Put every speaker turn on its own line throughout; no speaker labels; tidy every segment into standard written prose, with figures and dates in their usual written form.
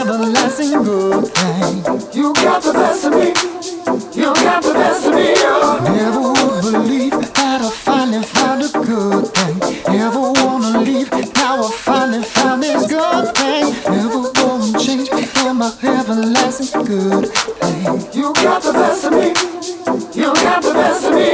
everlasting good thing.
You got the best of me. You got the best of me.
Never would believe that I finally found a good thing. Never wanna leave, now I finally found this good thing. Never wanna change, you're my everlasting good thing.
You got the best of me. You got the best of me.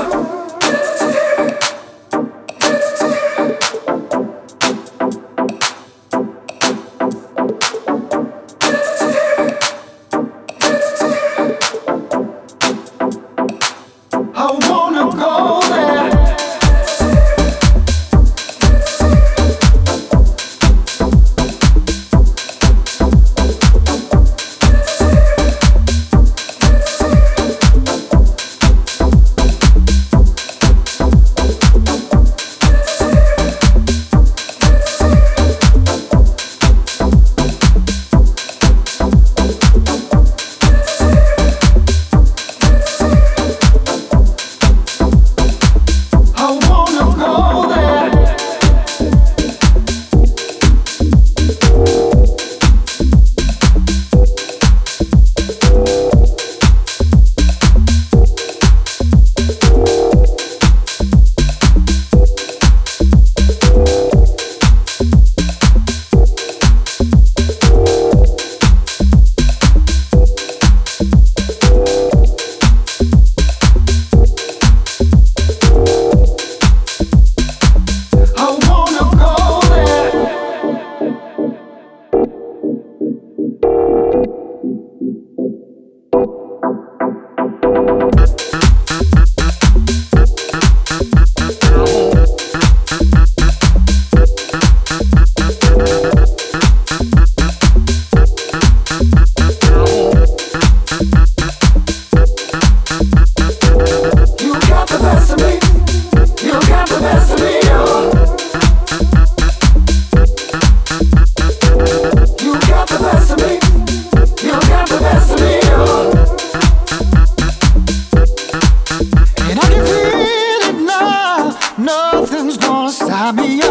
Nothing's gonna stop me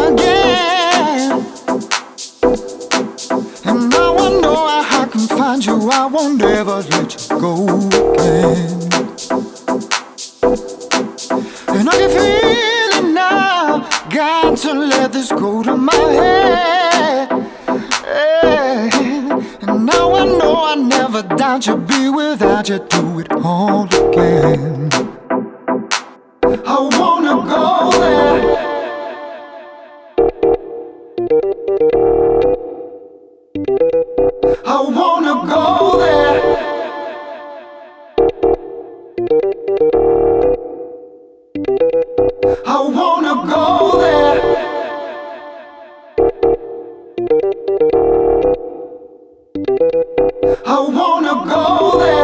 again. And now I know I can find you. I won't ever let you go again. And I can feel it now. Got to let this go to my head. And now I know I never doubt you'll be without you. Do it all again.
I wanna go there. I wanna go there. I wanna go there. I wanna go there.